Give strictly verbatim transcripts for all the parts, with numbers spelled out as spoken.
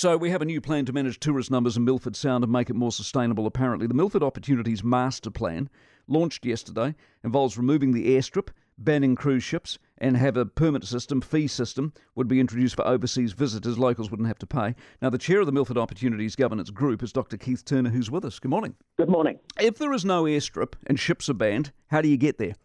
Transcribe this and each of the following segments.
So we have a new plan to manage tourist numbers in Milford Sound and make it more sustainable, apparently. The Milford Opportunities Master Plan, launched yesterday, involves removing the airstrip, banning cruise ships, and have a permit system, fee system, would be introduced for overseas visitors. Locals wouldn't have to pay. Now, the chair of the Milford Opportunities Governance Group is Doctor Keith Turner, who's with us. Good morning. Good morning. If there is no airstrip and ships are banned, how do you get there?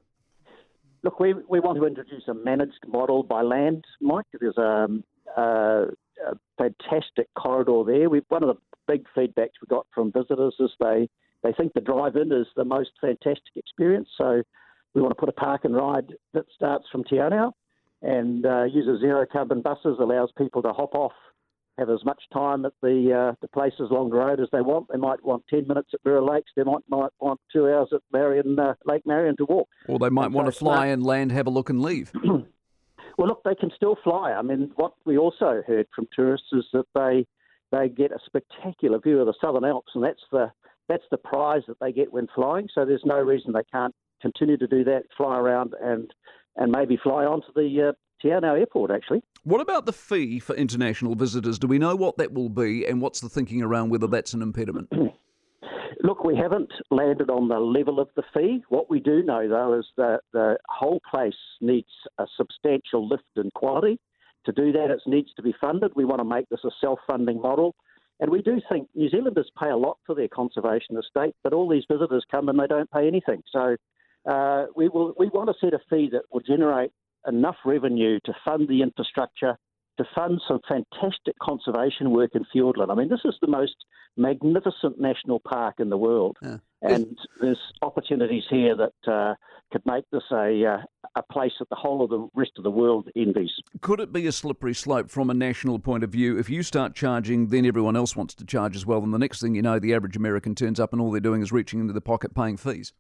Look, we we want to introduce a managed model by land, Mike. There's a, a, a fantastic corridor there. We, one of the big feedbacks we got from visitors is they, they think the drive-in is the most fantastic experience. So we want to put a park and ride that starts from Te Anau and uh, uses zero-carbon buses, allows people to hop off, have as much time at the uh, the places along the road as they want. They might want ten minutes at Mirror Lakes. They might might want two hours at Marion, uh, Lake Marion to walk. Or they might and want so to fly smart. and land, have a look and leave. Well, look, they can still fly. I mean, what we also heard from tourists is that they they get a spectacular view of the Southern Alps, and that's the that's the prize that they get when flying. So there's no reason they can't continue to do that, fly around and and maybe fly onto the uh, Te Anau airport, actually. What about the fee for international visitors? Do we know what that will be, and what's the thinking around whether that's an impediment? Look, we haven't landed on the level of the fee. What we do know, though, is that the whole place needs a substantial lift in quality. To do that, it needs to be funded. We want to make this a self-funding model. And we do think New Zealanders pay a lot for their conservation estate, but all these visitors come and they don't pay anything. So uh, we will we want to set a fee that will generate enough revenue to fund the infrastructure, to fund some fantastic conservation work in Fiordland. I mean, this is the most magnificent national park in the world, Yeah. and there's opportunities here that uh, could make this a uh, a place that the whole of the rest of the world envies. Could it be a slippery slope from a national point of view? If you start charging, then everyone else wants to charge as well, and the next thing you know, the average American turns up and all they're doing is reaching into the pocket paying fees.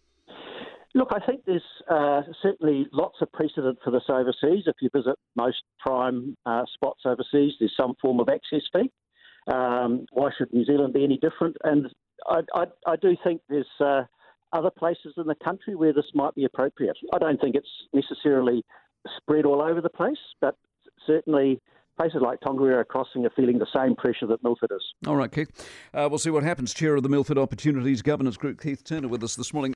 Look, I think there's uh, certainly lots of precedent for this overseas. If you visit most prime uh, spots overseas, there's some form of access fee. Um, why should New Zealand be any different? And I, I, I do think there's uh, other places in the country where this might be appropriate. I don't think it's necessarily spread all over the place, but certainly places like Tongariro Crossing are feeling the same pressure that Milford is. All right, Keith. Uh, we'll see what happens. Chair of the Milford Opportunities Governance Group, Keith Turner, with us this morning.